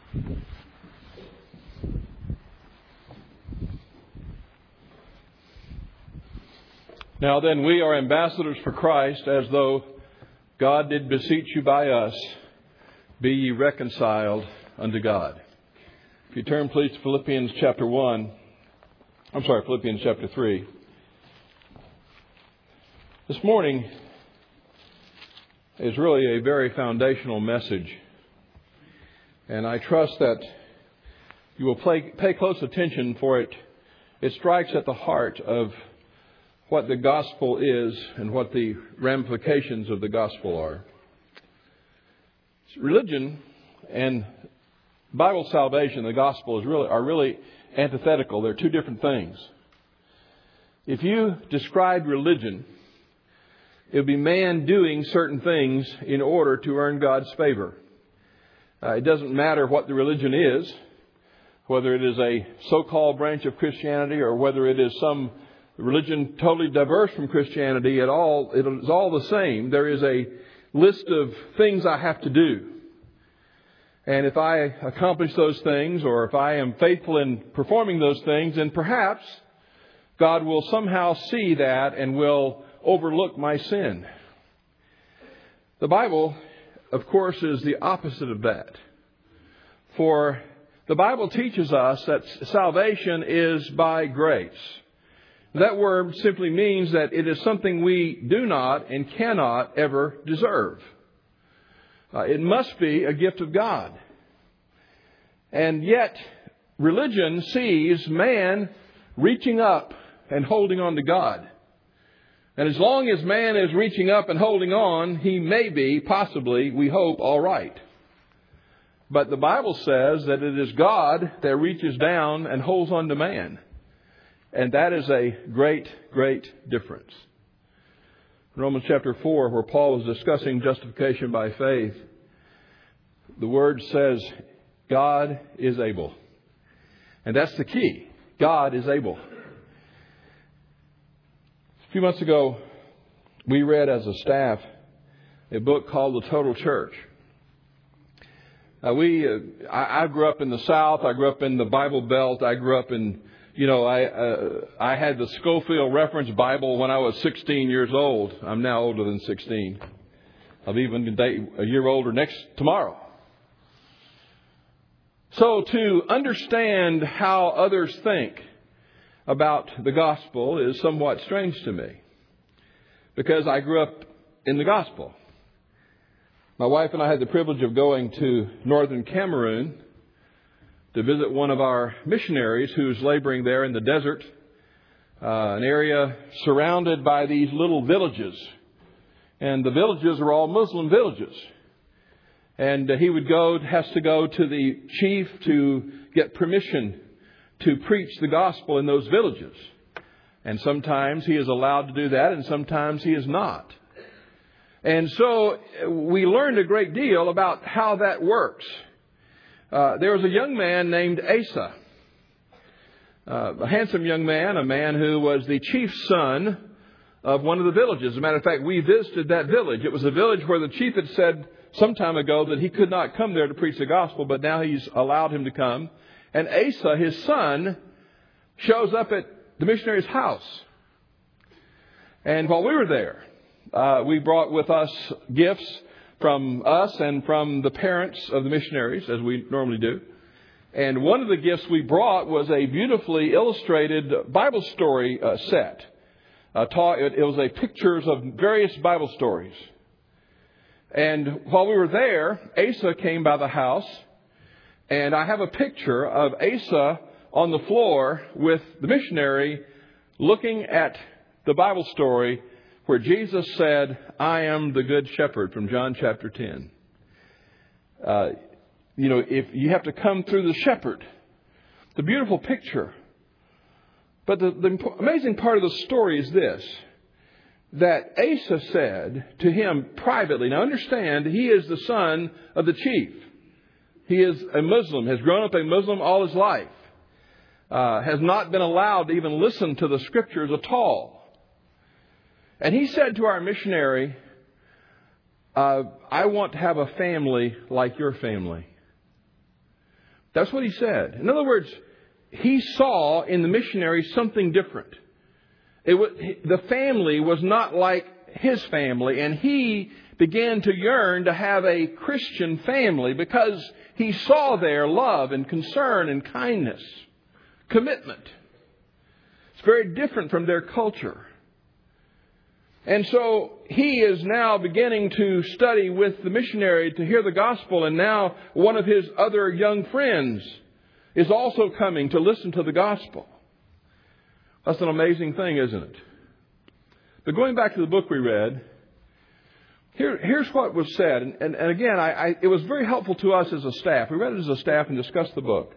Now then, we are ambassadors for Christ, as though God did beseech you by us, be ye reconciled unto God. If you turn, please, to Philippians chapter 3. This morning is really a very foundational message. And I trust that you will pay close attention, for it strikes at the heart of what the gospel is and what the ramifications of the gospel are. Religion and Bible salvation, the gospel, are really antithetical. They're two different things. If you describe religion, it would be man doing certain things in order to earn God's favor. It doesn't matter what the religion is, whether it is a so-called branch of Christianity or whether it is some religion totally diverse from Christianity at all. It is all the same. There is a list of things I have to do. And if I accomplish those things, or if I am faithful in performing those things, then perhaps God will somehow see that and will overlook my sin. The Bible, of course, is the opposite of that. For the Bible teaches us that salvation is by grace. That word simply means that it is something we do not and cannot ever deserve. It must be a gift of God. And yet, religion sees man reaching up and holding on to God. And as long as man is reaching up and holding on, he may be, possibly, we hope, all right. But the Bible says that it is God that reaches down and holds on to man. And that is a great, great difference. In Romans chapter 4, where Paul is discussing justification by faith, the Word says, God is able. And that's the key. God is able. A few months ago, we read as a staff a book called The Total Church. I grew up in the South. I grew up in the Bible Belt. I grew up in... I had the Schofield Reference Bible when I was 16 years old. I'm now older than 16. I'll be even a year older tomorrow. So to understand how others think about the gospel is somewhat strange to me, because I grew up in the gospel. My wife and I had the privilege of going to northern Cameroon to visit one of our missionaries who's laboring there in the desert, an area surrounded by these little villages. And the villages are all Muslim villages. And he has to go to the chief to get permission to preach the gospel in those villages. And sometimes he is allowed to do that, and sometimes he is not. And so we learned a great deal about how that works. There was a young man named Asa, a handsome young man, a man who was the chief son of one of the villages. As a matter of fact, we visited that village. It was a village where the chief had said some time ago that he could not come there to preach the gospel, but now he's allowed him to come. And Asa, his son, shows up at the missionary's house. And while we were there, we brought with us gifts from us and from the parents of the missionaries, as we normally do. And one of the gifts we brought was a beautifully illustrated Bible story set. It was a pictures of various Bible stories. And while we were there, Asa came by the house, and I have a picture of Asa on the floor with the missionary looking at the Bible story where Jesus said, I am the good shepherd, from John chapter 10. If you have to come through the shepherd. The beautiful picture. But the amazing part of the story is this, that Asa said to him privately, now understand, he is the son of the chief. He is a Muslim, has grown up a Muslim all his life, has not been allowed to even listen to the scriptures at all. And he said to our missionary, I want to have a family like your family. That's what he said. In other words, he saw in the missionary something different. The family was not like his family, and he began to yearn to have a Christian family because he saw there love and concern and kindness, commitment. It's very different from their culture. And so he is now beginning to study with the missionary to hear the gospel, and now one of his other young friends is also coming to listen to the gospel. That's an amazing thing, isn't it? But going back to the book we read, here's what was said. And again, it was very helpful to us as a staff. We read it as a staff and discussed the book.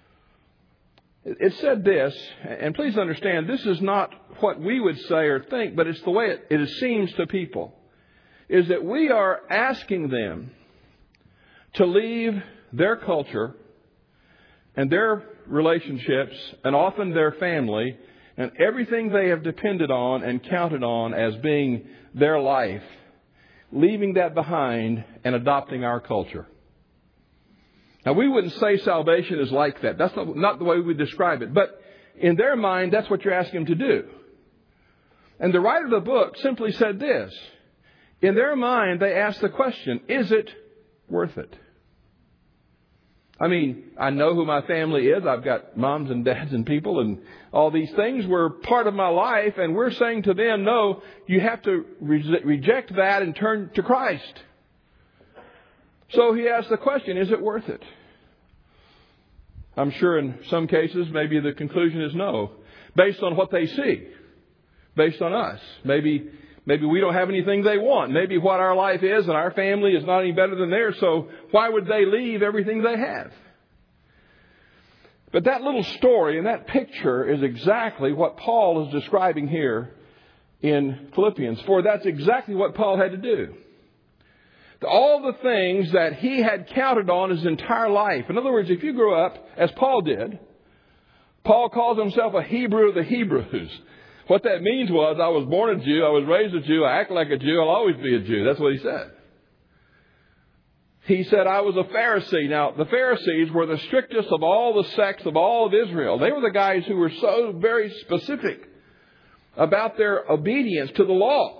It said this, and please understand, this is not what we would say or think, but it's the way it seems to people, is that we are asking them to leave their culture and their relationships and often their family and everything they have depended on and counted on as being their life, leaving that behind and adopting our culture. Now, we wouldn't say salvation is like that. That's not the way we would describe it. But in their mind, that's what you're asking them to do. And the writer of the book simply said this. In their mind, they asked the question, is it worth it? I mean, I know who my family is. I've got moms and dads and people, and all these things were part of my life. And we're saying to them, no, you have to reject that and turn to Christ. So he asked the question, is it worth it? I'm sure in some cases, maybe the conclusion is no, based on what they see, based on us. Maybe we don't have anything they want. Maybe what our life is and our family is not any better than theirs, so why would they leave everything they have? But that little story and that picture is exactly what Paul is describing here in Philippians. For that's exactly what Paul had to do. All the things that he had counted on his entire life. In other words, if you grew up, as Paul did, Paul calls himself a Hebrew of the Hebrews. What that means was, I was born a Jew, I was raised a Jew, I act like a Jew, I'll always be a Jew. That's what he said. He said, I was a Pharisee. Now, the Pharisees were the strictest of all the sects of all of Israel. They were the guys who were so very specific about their obedience to the law.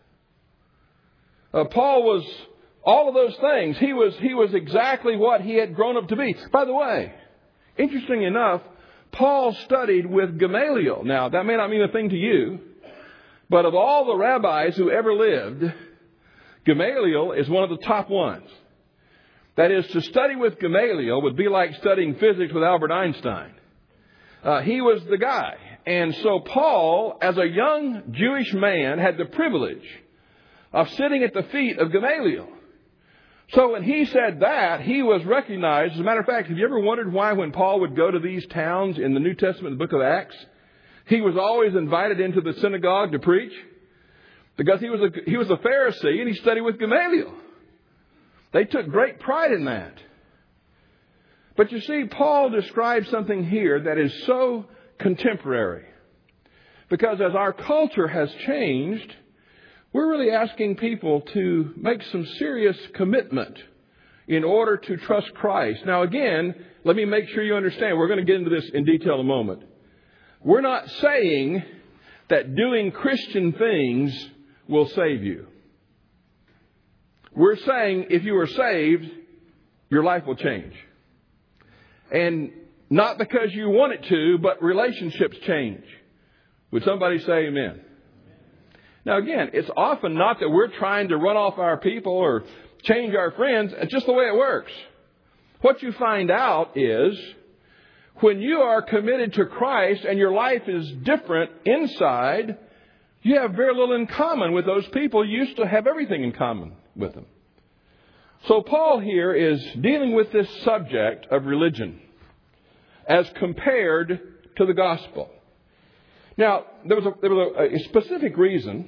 Paul was all of those things. He was exactly what he had grown up to be. By the way, interesting enough, Paul studied with Gamaliel. Now, that may not mean a thing to you, but of all the rabbis who ever lived, Gamaliel is one of the top ones. That is, to study with Gamaliel would be like studying physics with Albert Einstein. He was the guy. And so Paul, as a young Jewish man, had the privilege of sitting at the feet of Gamaliel. So when he said that, he was recognized. As a matter of fact, have you ever wondered why when Paul would go to these towns in the New Testament, the book of Acts, he was always invited into the synagogue to preach? Because he was a Pharisee and he studied with Gamaliel. They took great pride in that. But you see, Paul describes something here that is so contemporary. Because as our culture has changed, we're really asking people to make some serious commitment in order to trust Christ. Now again, let me make sure you understand. We're going to get into this in detail in a moment. We're not saying that doing Christian things will save you. We're saying if you are saved, your life will change. And not because you want it to, but relationships change. Would somebody say amen? Now again, it's often not that we're trying to run off our people or change our friends. It's just the way it works. What you find out is when you are committed to Christ and your life is different inside, you have very little in common with those people. You used to have everything in common with them. So Paul here is dealing with this subject of religion as compared to the gospel. Now, there was a specific reason.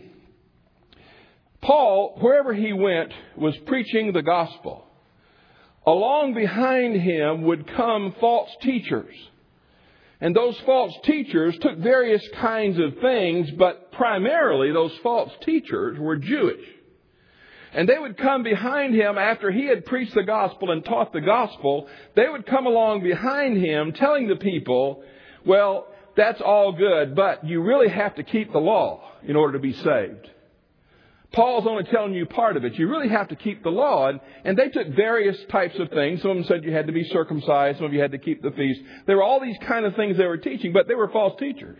Paul, wherever he went, was preaching the gospel. Along behind him would come false teachers. And those false teachers took various kinds of things, but primarily those false teachers were Jewish. And they would come behind him after he had preached the gospel and taught the gospel. They would come along behind him telling the people, well, that's all good, but you really have to keep the law in order to be saved. Paul's only telling you part of it. You really have to keep the law. And they took various types of things. Some of them said you had to be circumcised. Some of you had to keep the feast. There were all these kind of things they were teaching, but they were false teachers.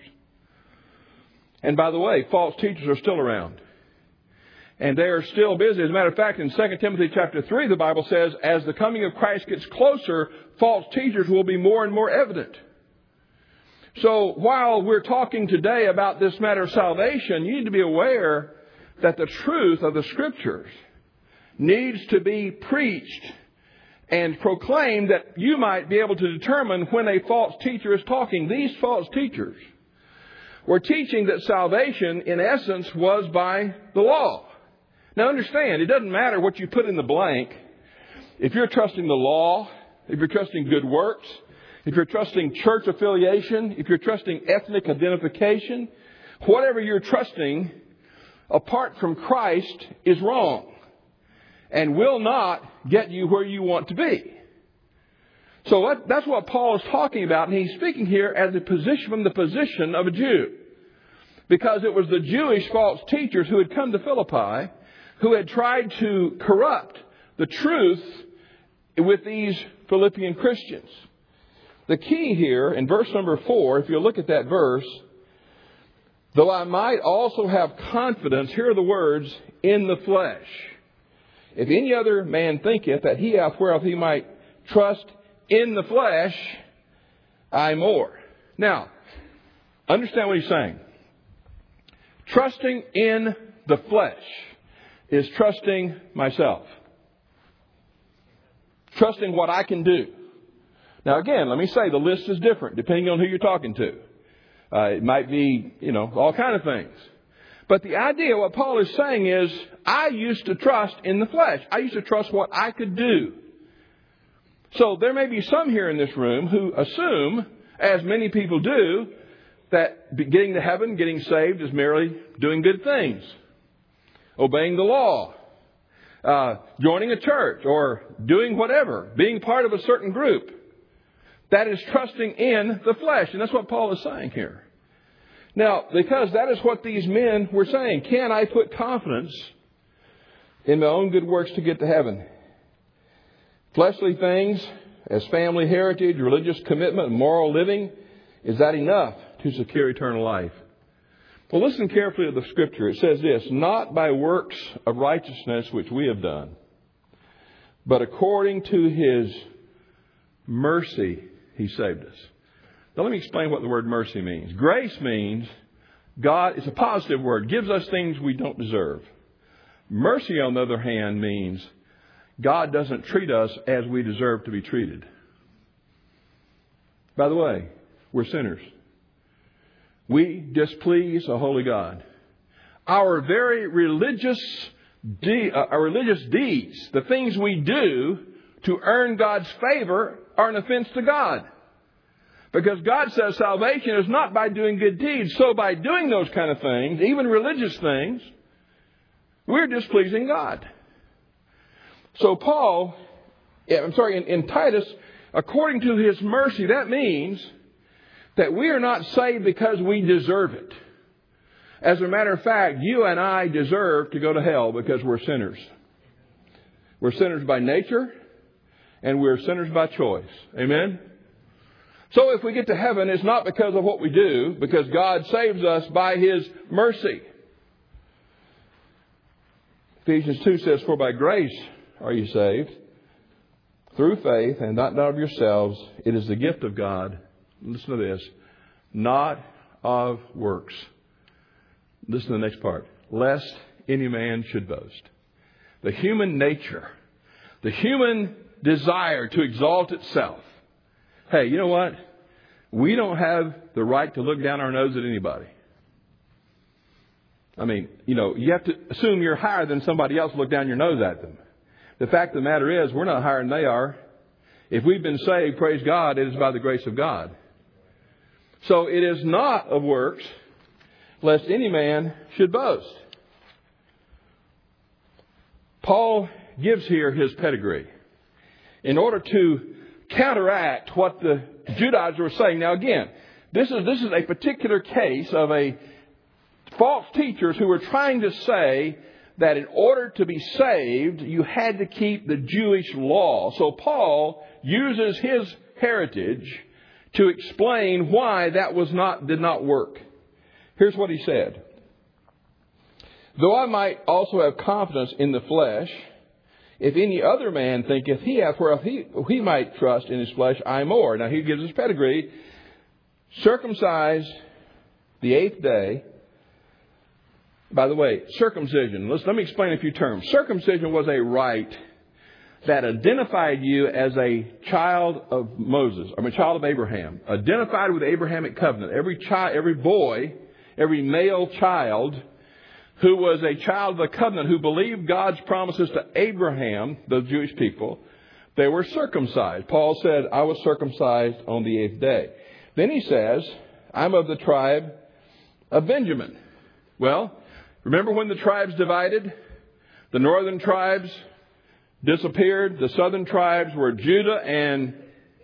And by the way, false teachers are still around. And they are still busy. As a matter of fact, in 2 Timothy chapter 3, the Bible says, as the coming of Christ gets closer, false teachers will be more and more evident. So while we're talking today about this matter of salvation, you need to be aware that the truth of the Scriptures needs to be preached and proclaimed, that you might be able to determine when a false teacher is talking. These false teachers were teaching that salvation, in essence, was by the law. Now understand, it doesn't matter what you put in the blank. If you're trusting the law, if you're trusting good works, if you're trusting church affiliation, if you're trusting ethnic identification, whatever you're trusting apart from Christ is wrong and will not get you where you want to be. So that's what Paul is talking about. And he's speaking here as a position from the position of a Jew. Because it was the Jewish false teachers who had come to Philippi who had tried to corrupt the truth with these Philippian Christians. The key here in verse number 4, if you look at that verse, though I might also have confidence, here are the words, in the flesh. If any other man thinketh that he hath whereof he might trust in the flesh, I more. Now, understand what he's saying. Trusting in the flesh is trusting myself. Trusting what I can do. Now again, let me say the list is different depending on who you're talking to. It might be, all kind of things. But the idea, what Paul is saying is, I used to trust in the flesh. I used to trust what I could do. So there may be some here in this room who assume, as many people do, that getting to heaven, getting saved is merely doing good things. Obeying the law. Joining a church or doing whatever. Being part of a certain group. That is trusting in the flesh. And that's what Paul is saying here. Now, because that is what these men were saying. Can I put confidence in my own good works to get to heaven? Fleshly things as family heritage, religious commitment, and moral living, is that enough to secure eternal life? Well, listen carefully to the Scripture. It says this, not by works of righteousness which we have done, but according to His mercy He saved us. Now let me explain what the word mercy means. Grace means God, it's a positive word, gives us things we don't deserve. Mercy, on the other hand, means God doesn't treat us as we deserve to be treated. By the way, we're sinners. We displease a holy God. Our very religious deeds, the things we do to earn God's favor, are an offense to God. Because God says salvation is not by doing good deeds. So by doing those kind of things, even religious things, we're displeasing God. So in Titus, according to His mercy, that means that we are not saved because we deserve it. As a matter of fact, you and I deserve to go to hell because we're sinners. We're sinners by nature and we're sinners by choice. Amen? So if we get to heaven, it's not because of what we do, because God saves us by His mercy. Ephesians 2 says, for by grace are you saved, through faith, and not of yourselves. It is the gift of God. Listen to this. Not of works. Listen to the next part. Lest any man should boast. The human nature, the human desire to exalt itself. Hey, you know what? We don't have the right to look down our nose at anybody. I mean, you have to assume you're higher than somebody else to look down your nose at them. The fact of the matter is, we're not higher than they are. If we've been saved, praise God, it is by the grace of God. So it is not of works, lest any man should boast. Paul gives here his pedigree in order to counteract what the Judaizers were saying. Now again, this is a particular case of a false teachers who were trying to say that in order to be saved, you had to keep the Jewish law. So Paul uses his heritage to explain why that did not work. Here's what he said. Though I might also have confidence in the flesh, if any other man thinketh he hath whereof he might trust in his flesh, I more. Now he gives his pedigree. Circumcised the 8th day. By the way, circumcision. Let me explain a few terms. Circumcision was a rite that identified you as a child of Moses, or a child of Abraham, identified with the Abrahamic covenant. Every boy, every male child who was a child of the covenant, who believed God's promises to Abraham, the Jewish people, they were circumcised. Paul said, I was circumcised on the 8th day. Then he says, I'm of the tribe of Benjamin. Well, remember when the tribes divided? The northern tribes disappeared. The southern tribes were Judah and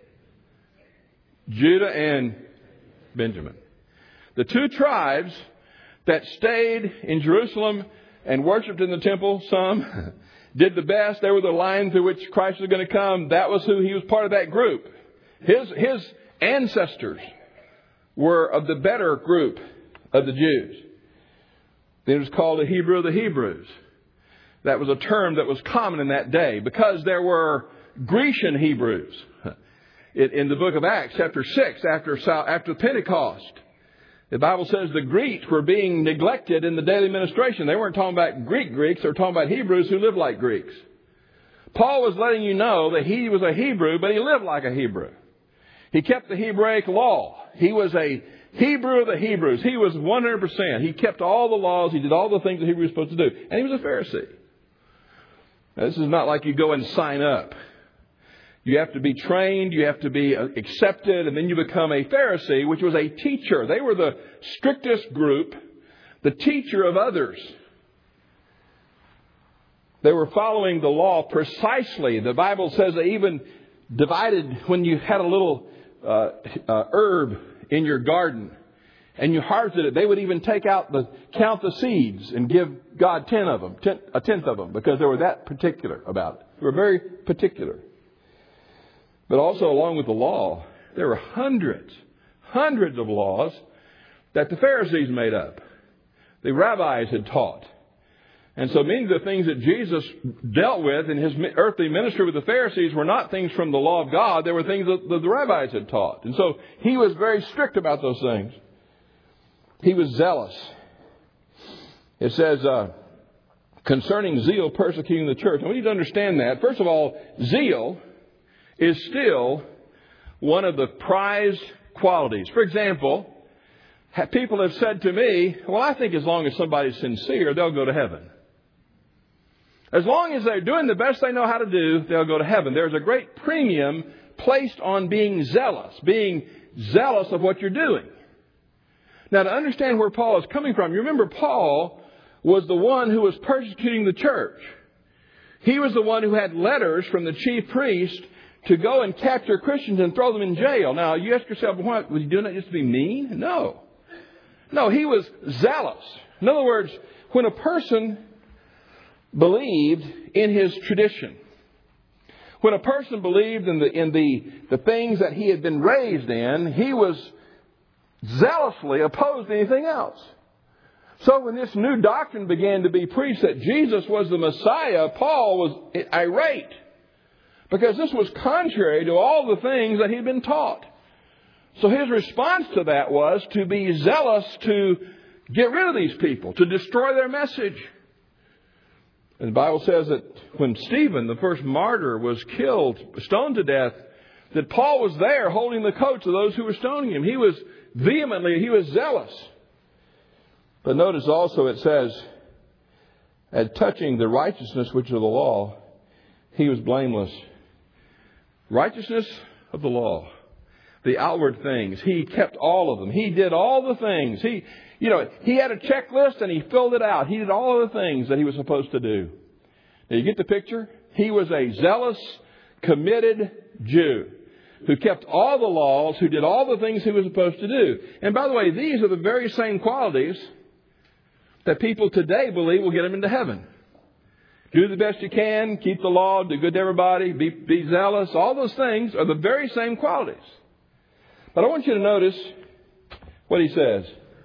Benjamin. The two tribes that stayed in Jerusalem and worshipped in the temple, some did the best. They were the line through which Christ was going to come. That was who he was part of that group. His ancestors were of the better group of the Jews. Then it was called the Hebrew of the Hebrews. That was a term that was common in that day because there were Grecian Hebrews. In the book of Acts, chapter 6, after Pentecost, the Bible says the Greeks were being neglected in the daily ministration. They weren't talking about Greeks. They were talking about Hebrews who lived like Greeks. Paul was letting you know that he was a Hebrew, but he lived like a Hebrew. He kept the Hebraic law. He was a Hebrew of the Hebrews. He was 100%. He kept all the laws. He did all the things that Hebrews were supposed to do. And he was a Pharisee. Now, this is not like you go and sign up. You have to be trained, you have to be accepted, and then you become a Pharisee, which was a teacher. They were the strictest group, the teacher of others. They were following the law precisely. The Bible says they even divided when you had a little herb in your garden and you harvested it. They would even count the seeds and give God a tenth of them, because they were that particular about it. They were very particular. But also, along with the law, there were hundreds of laws that the Pharisees made up. The rabbis had taught. And so many of the things that Jesus dealt with in his earthly ministry with the Pharisees were not things from the law of God. They were things that the rabbis had taught. And so he was very strict about those things. He was zealous. It says, concerning zeal persecuting the church. And we need to understand that. First of all, zeal is still one of the prized qualities. For example, people have said to me, well, I think as long as somebody's sincere, they'll go to heaven. As long as they're doing the best they know how to do, they'll go to heaven. There's a great premium placed on being zealous of what you're doing. Now, to understand where Paul is coming from, you remember Paul was the one who was persecuting the church. He was the one who had letters from the chief priest to go and capture Christians and throw them in jail. Now, you ask yourself, why was he doing that just to be mean? No, he was zealous. In other words, when a person believed in his tradition, when a person believed in the things that he had been raised in, he was zealously opposed to anything else. So when this new doctrine began to be preached that Jesus was the Messiah, Paul was irate, because this was contrary to all the things that he'd been taught. So his response to that was to be zealous to get rid of these people, to destroy their message. And the Bible says that when Stephen, the first martyr, was killed, stoned to death, that Paul was there holding the coats of those who were stoning him. He was zealous. But notice also it says, at touching the righteousness which is of the law, he was blameless. Righteousness of the law. The outward things. He kept all of them. He did all the things. He had a checklist and he filled it out. He did all of the things that he was supposed to do. Now, you get the picture? He was a zealous, committed Jew who kept all the laws, who did all the things he was supposed to do. And by the way, these are the very same qualities that people today believe will get them into heaven. Do the best you can, keep the law, do good to everybody, be zealous. All those things are the very same qualities. But I want you to notice what he says.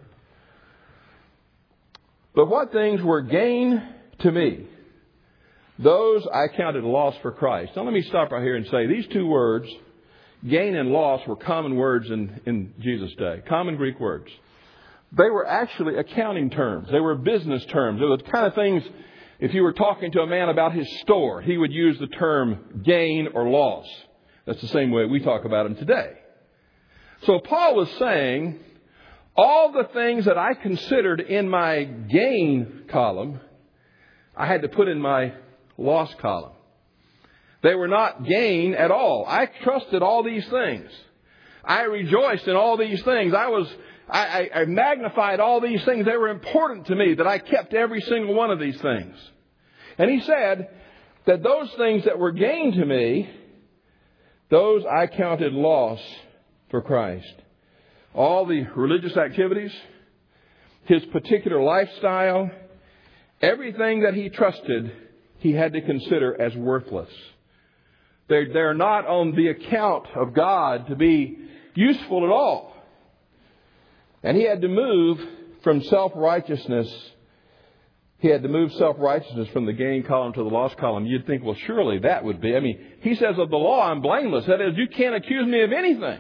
But what things were gain to me, those I counted loss for Christ. Now let me stop right here and say these two words, gain and loss, were common words in Jesus' day. Common Greek words. They were actually accounting terms. They were business terms. They were the kind of things, if you were talking to a man about his store, he would use the term gain or loss. That's the same way we talk about them today. So Paul was saying, all the things that I considered in my gain column, I had to put in my loss column. They were not gain at all. I trusted all these things. I rejoiced in all these things. I magnified all these things. They were important to me, that I kept every single one of these things. And he said that those things that were gain to me, those I counted loss for Christ. All the religious activities, his particular lifestyle, everything that he trusted, he had to consider as worthless. They're not on the account of God to be useful at all. And he had to move from self-righteousness. He had to move self-righteousness from the gain column to the loss column. You'd think, well, surely that would be. I mean, he says of the law, I'm blameless. That is, you can't accuse me of anything.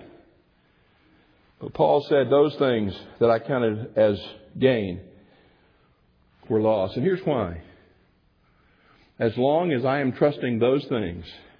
But Paul said those things that I counted as gain were loss. And here's why. As long as I am trusting those things,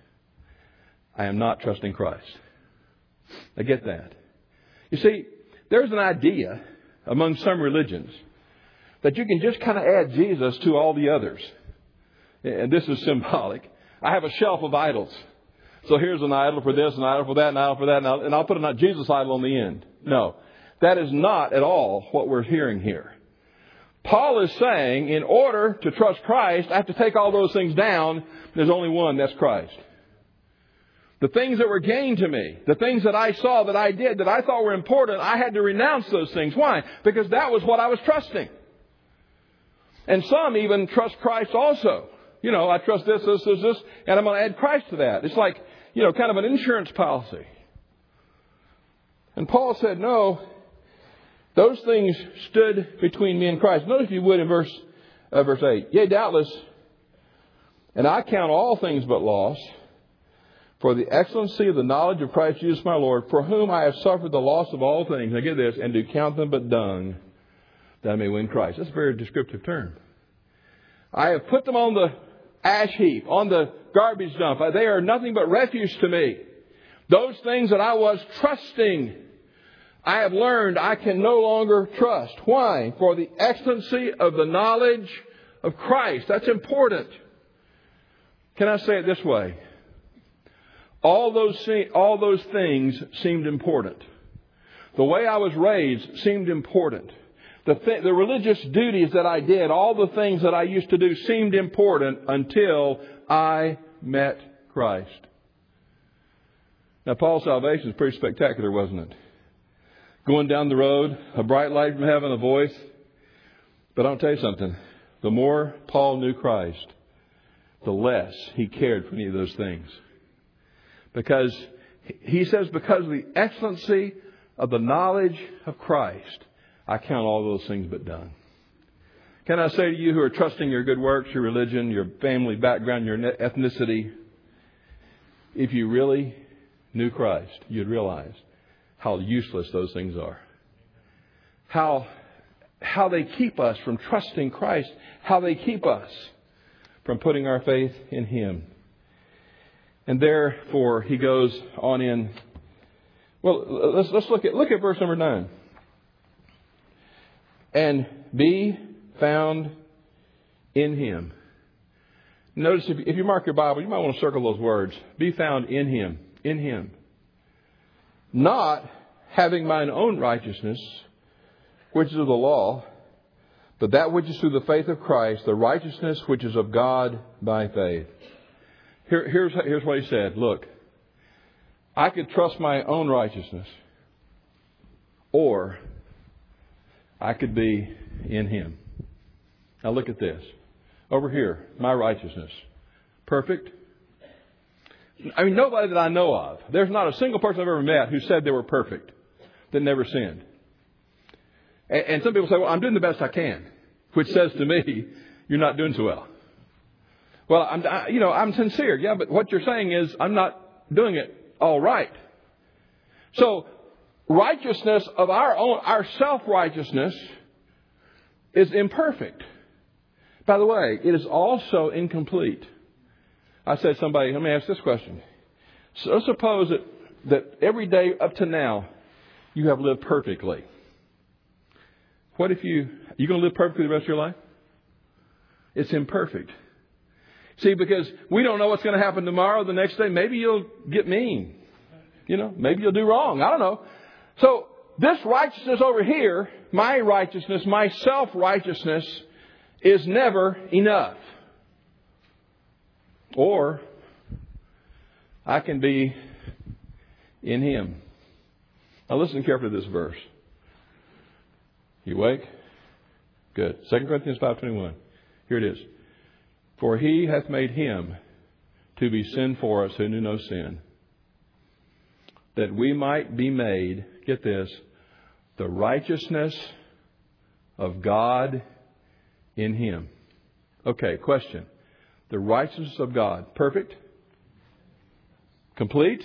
I am not trusting Christ. I get that. You see, there's an idea among some religions that you can just kind of add Jesus to all the others. And this is symbolic. I have a shelf of idols. So here's an idol for this, an idol for that, an idol for that, and I'll put a Jesus idol on the end. No, that is not at all what we're hearing here. Paul is saying, in order to trust Christ, I have to take all those things down. There's only one, that's Christ. The things that were gain to me, the things that I saw, that I did, that I thought were important, I had to renounce those things. Why? Because that was what I was trusting. And some even trust Christ also. You know, I trust this, and I'm going to add Christ to that. It's like, kind of an insurance policy. And Paul said, no, those things stood between me and Christ. Notice if you would in verse 8. Yea, doubtless, and I count all things but loss, for the excellency of the knowledge of Christ Jesus my Lord, for whom I have suffered the loss of all things. Now get this, and do count them but dung, that I may win Christ. That's a very descriptive term. I have put them on the ash heap, on the garbage dump. They are nothing but refuse to me. Those things that I was trusting, I have learned I can no longer trust. Why? For the excellency of the knowledge of Christ. That's important. Can I say it this way? All those things seemed important. The way I was raised seemed important. The religious duties that I did, all the things that I used to do seemed important until I met Christ. Now, Paul's salvation is pretty spectacular, wasn't it? Going down the road, a bright light from heaven, a voice. But I'll tell you something. The more Paul knew Christ, the less he cared for any of those things. Because he says, because of the excellency of the knowledge of Christ, I count all those things but dung. Can I say to you who are trusting your good works, your religion, your family background, your ethnicity, if you really knew Christ, you'd realize how useless those things are. How they keep us from trusting Christ. How they keep us from putting our faith in Him. And therefore, he goes on in. Well, let's look at verse number 9. And be found in Him. Notice if you mark your Bible, you might want to circle those words. Be found in Him. In Him. Not having mine own righteousness, which is of the law, But that which is through the faith of Christ, the righteousness which is of God by faith. Here's what he said. Look, I could trust my own righteousness, or I could be in Him. Now look at this. Over here, my righteousness. Perfect? I mean, nobody that I know of. There's not a single person I've ever met who said they were perfect, that never sinned. And some people say, well, I'm doing the best I can, which says to me, you're not doing so well. Well, I'm sincere. Yeah, but what you're saying is I'm not doing it all right. So, righteousness of our self-righteousness is imperfect. By the way, it is also incomplete. I said to somebody, let me ask this question. So suppose that every day up to now, you have lived perfectly. What if you going to live perfectly the rest of your life? It's imperfect. See, because we don't know what's going to happen tomorrow, the next day. Maybe you'll get mean. Maybe you'll do wrong. I don't know. So this righteousness over here, my righteousness, my self-righteousness, is never enough. Or I can be in Him. Now listen carefully to this verse. You awake? Good. 2 Corinthians 5:21. Here it is. For He hath made Him to be sin for us who knew no sin, that we might be made, get this, the righteousness of God in Him. Okay, question. The righteousness of God. Perfect? Complete?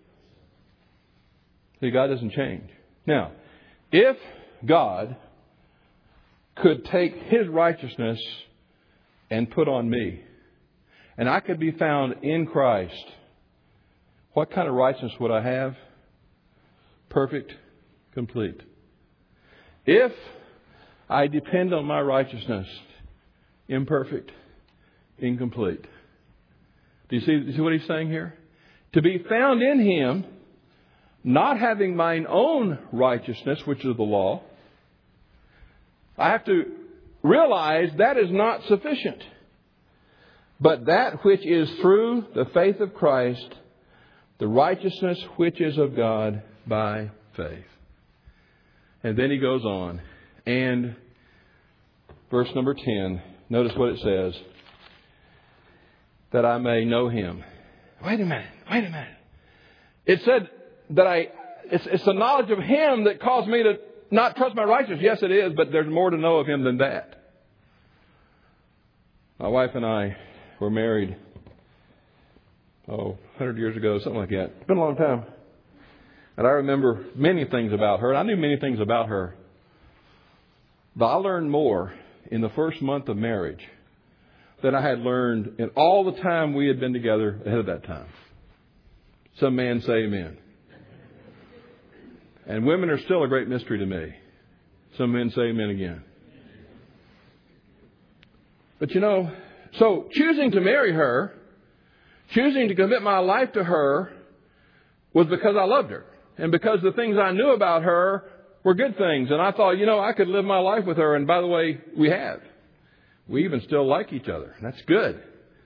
See, God doesn't change. Now, if God could take His righteousness and put on me, and I could be found in Christ, what kind of righteousness would I have? Perfect, complete. If I depend on my righteousness, imperfect, incomplete. Do you see what he's saying here? To be found in Him, not having mine own righteousness, which is the law, I have to realize that is not sufficient. But that which is through the faith of Christ, the righteousness which is of God by faith. And then he goes on. And verse number 10, notice what it says. That I may know Him. Wait a minute. It said that it's the knowledge of Him that caused me to not trust my righteousness. Yes, it is, but there's more to know of Him than that. My wife and I were married, 100 years ago, something like that. It's been a long time. And I remember many things about her. I knew many things about her. But I learned more in the first month of marriage than I had learned in all the time we had been together ahead of that time. Some man say amen. And women are still a great mystery to me. Some men say amen again. But so choosing to marry her, choosing to commit my life to her, was because I loved her. And because the things I knew about her were good things. And I thought, I could live my life with her. And by the way, we have. We even still like each other. That's good.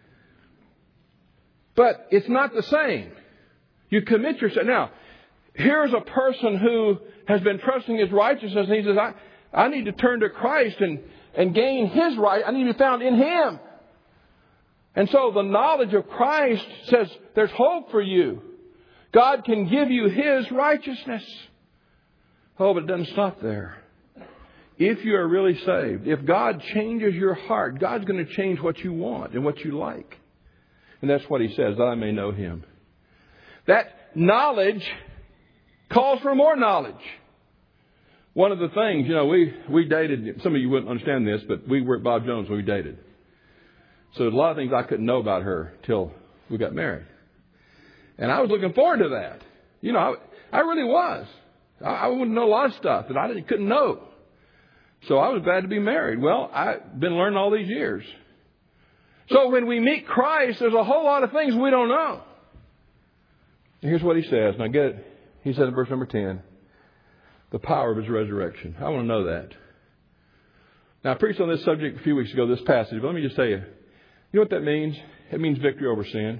But it's not the same. You commit yourself. Now, here's a person who has been trusting his righteousness. And he says, I need to turn to Christ and gain His right. I need to be found in Him. And so the knowledge of Christ says there's hope for you. God can give you His righteousness. Oh, but it doesn't stop there. If you are really saved, if God changes your heart, God's going to change what you want and what you like. And that's what He says, that I may know Him. That knowledge calls for more knowledge. One of the things, we dated, some of you wouldn't understand this, but we were at Bob Jones when we dated. So there's a lot of things I couldn't know about her till we got married. And I was looking forward to that. I really was. I wouldn't know a lot of stuff that I couldn't know. So I was glad to be married. Well, I've been learning all these years. So when we meet Christ, there's a whole lot of things we don't know. And here's what He says. Now get it. He said in verse number 10, the power of His resurrection. I want to know that. Now, I preached on this subject a few weeks ago, this passage, but let me just tell you. You know what that means? It means victory over sin.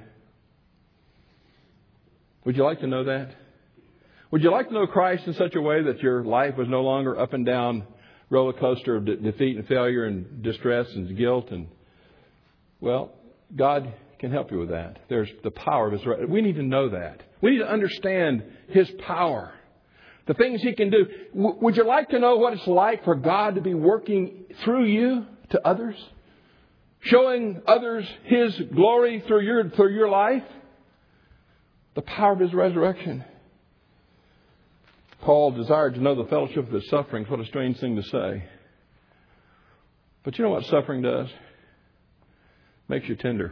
Would you like to know that? Would you like to know Christ in such a way that your life was no longer up and down roller coaster of defeat and failure and distress and guilt? And well, God can help you with that. There's the power of His resurrection. We need to know that. We need to understand His power. The things He can do. Would you like to know what it's like for God to be working through you to others? Showing others His glory through your life? The power of His resurrection. Paul desired to know the fellowship of His sufferings. What a strange thing to say. But you know what suffering does? Makes you tender.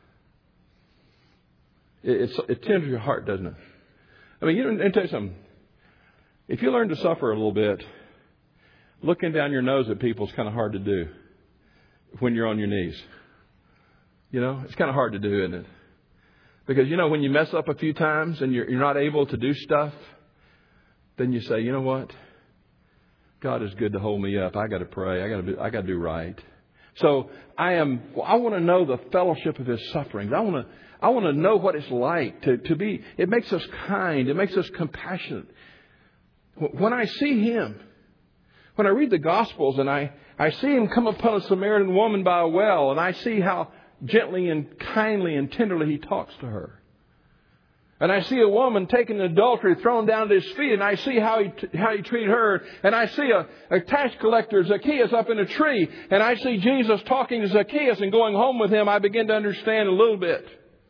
It tenders your heart, doesn't it? I mean, let me tell you something. If you learn to suffer a little bit, looking down your nose at people is kind of hard to do when you're on your knees. You know, it's kind of hard to do, isn't it? Because, you know, when you mess up a few times and you're not able to do stuff, then you say, you know what? God is good to hold me up. I got to pray. I got to do right. So I want to know the fellowship of His sufferings. I want to know what it's like to be. It makes us kind. It makes us compassionate. When I see Him, when I read the Gospels and I see Him come upon a Samaritan woman by a well, and I see how gently and kindly and tenderly He talks to her. And I see a woman taken in adultery thrown down at His feet, and I see how he treated her. And I see a tax collector, Zacchaeus, up in a tree, and I see Jesus talking to Zacchaeus and going home with him. I begin to understand a little bit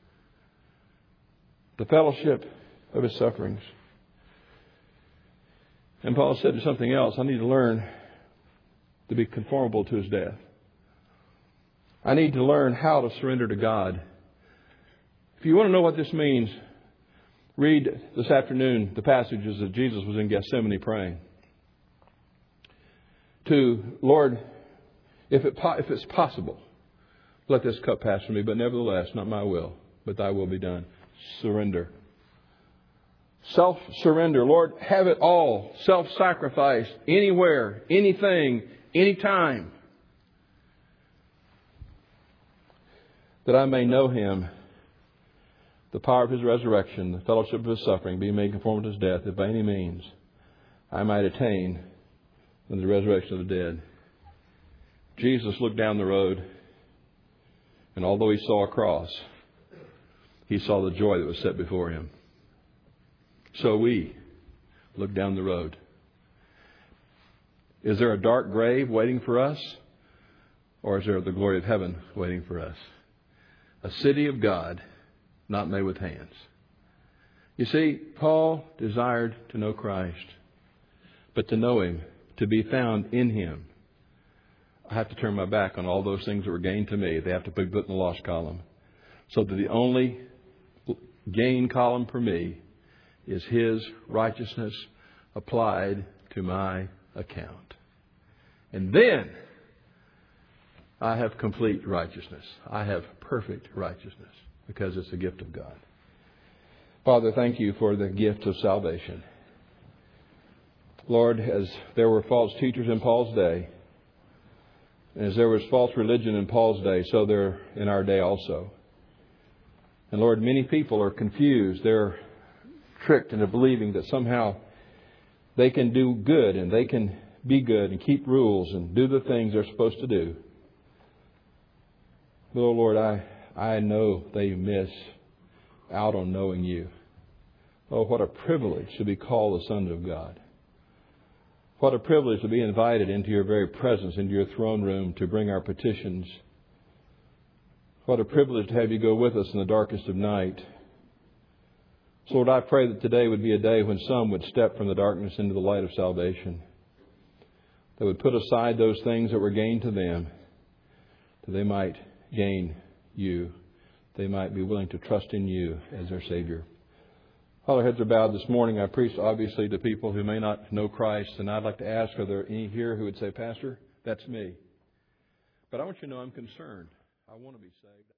the fellowship of His sufferings. And Paul said to something else. I need to learn to be conformable to His death. I need to learn how to surrender to God. If you want to know what this means, read this afternoon the passages that Jesus was in Gethsemane praying. To, Lord, if it's possible, let this cup pass from me, but nevertheless, not my will, but Thy will be done. Surrender. Self-surrender. Lord, have it all. Self-sacrifice. Anywhere, anything, anytime. That I may know Him, the power of His resurrection, the fellowship of His suffering, being made conformed to His death, if by any means I might attain the resurrection of the dead. Jesus looked down the road, and although He saw a cross, He saw the joy that was set before Him. So we look down the road. Is there a dark grave waiting for us? Or is there the glory of heaven waiting for us? A city of God, not made with hands. You see, Paul desired to know Christ, but to know Him, to be found in Him, I have to turn my back on all those things that were gained to me. They have to be put in the lost column. So that the only gain column for me is His righteousness applied to my account. And then I have complete righteousness. I have perfect righteousness because it's a gift of God. Father, thank You for the gift of salvation. Lord, as there were false teachers in Paul's day, and as there was false religion in Paul's day, so there in our day also. And Lord, many people are confused. They're tricked into believing that somehow they can do good and they can be good and keep rules and do the things they're supposed to do. But, oh Lord, I know they miss out on knowing You. Oh, what a privilege to be called the sons of God. What a privilege to be invited into Your very presence, into Your throne room to bring our petitions. What a privilege to have You go with us in the darkest of night. So, Lord, I pray that today would be a day when some would step from the darkness into the light of salvation. They would put aside those things that were gained to them, that they might gain You. They might be willing to trust in You as their Savior. While our heads are bowed this morning, I preach obviously to people who may not know Christ. And I'd like to ask, are there any here who would say, Pastor, that's me. But I want you to know I'm concerned. I want to be saved.